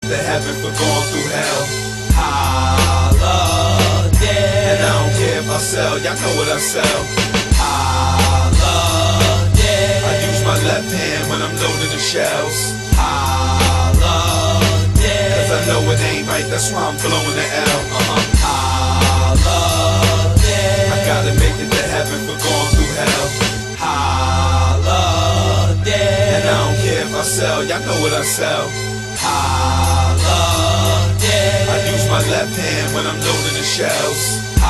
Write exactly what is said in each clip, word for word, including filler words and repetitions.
to heaven for going through hell. Holiday. And I don't care if I sell, y'all know what I sell. Holiday. I use my left hand when I'm loading the shells. Holiday. Cause I know it ain't right, that's why I'm blowing the L. Uh-huh. Holiday. I gotta make it to heaven for going through hell. Holiday. And I don't care if I sell, y'all know what I sell. Holiday. I use my left hand when I'm loading the shells.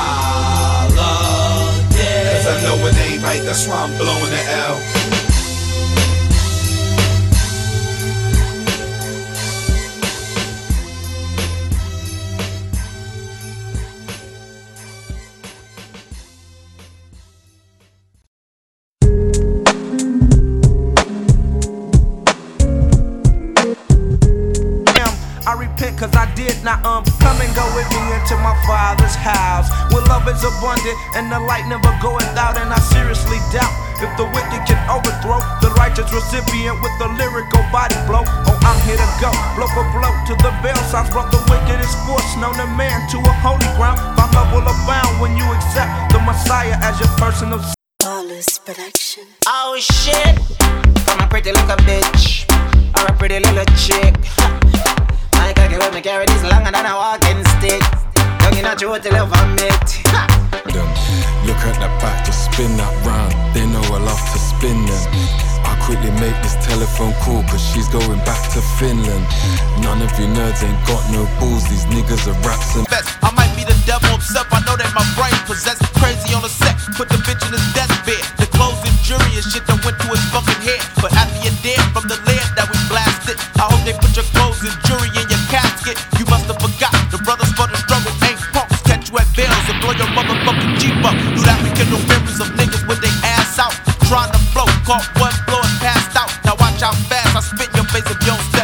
Holiday. Cause I know it ain't right, that's why I'm blowing the L. I repent cause I did not um come and go with me into my father's house. Where love is abundant and the light never goeth out. And I seriously doubt if the wicked can overthrow the righteous recipient with the lyrical body blow. Oh, I'm here to go, blow for blow to the bell sounds. Brought the wicked is force known to man to a holy ground. My love will abound when you accept the Messiah as your personal Flawless production. Oh shit, from a pretty little bitch or a pretty little chick. I can't get with me carry this longer than a walking stick. Young in a true till you vomit. Look at that back, just spin that round. They know I love to spin them. I quickly make this telephone call cause she's going back to Finland. None of you nerds ain't got no balls. These niggas are raps and I might be the devil himself, I know that my brain possessed. Crazy on the set, put the bitch in his deathbed. The clothes and jury and shit that went to his fucking head. But after you're dead from the lead that we blasted, I hope they put your clothes and jury in your casket. You must have forgot, the brothers for the struggle ain't punks. Catch you at Bells and blow your motherfucking Jeep up. Do that, we get no memories of niggas with their ass out. Trying to float, caught one blow and passed out. Now watch how fast I spit your face if you don't step.